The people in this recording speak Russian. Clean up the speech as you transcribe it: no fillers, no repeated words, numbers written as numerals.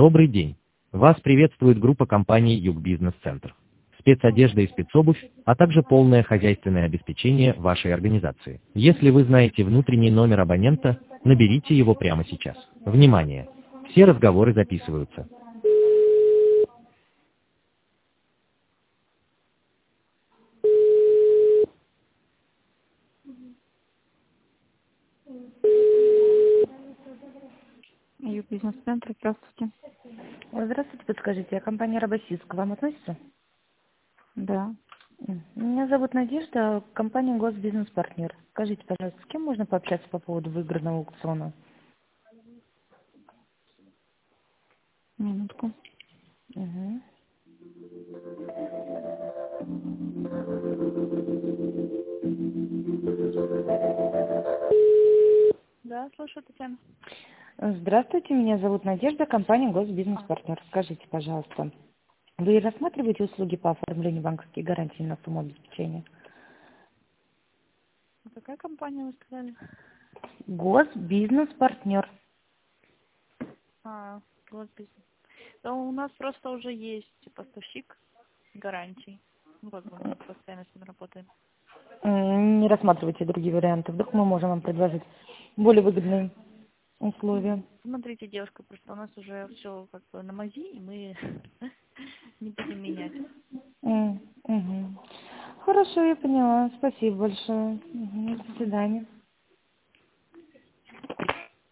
Добрый день. Вас приветствует группа компаний Юг Бизнес Центр. Спецодежда и спецобувь, а также полное хозяйственное обеспечение вашей организации. Если вы знаете внутренний номер абонента, наберите его прямо сейчас. Внимание! Все разговоры записываются. Юг Бизнес-центр, здравствуйте. Здравствуйте, подскажите, а компания «Робосиск» к вам относится? Да. Меня зовут Надежда, компания «Госбизнес-партнер». Скажите, пожалуйста, с кем можно пообщаться по поводу выигранного аукциона? Минутку. Угу. Да, слушаю, Татьяна. Здравствуйте, меня зовут Надежда, компания «Госбизнес-партнер». Скажите, пожалуйста, вы рассматриваете услуги по оформлению банковских гарантий на сумму обеспечения? Какая компания вы сказали? «Госбизнес-партнер». Госбизнес. Да, у нас просто уже есть поставщик гарантий. Ну, как бы мы постоянно с ним работаем. Не рассматривайте другие варианты. Вдруг мы можем вам предложить более выгодные условия. Смотрите, девушка, просто у нас уже все как бы на мази, и мы не будем менять. Мгм. Хорошо, я поняла. Спасибо большое. До свидания.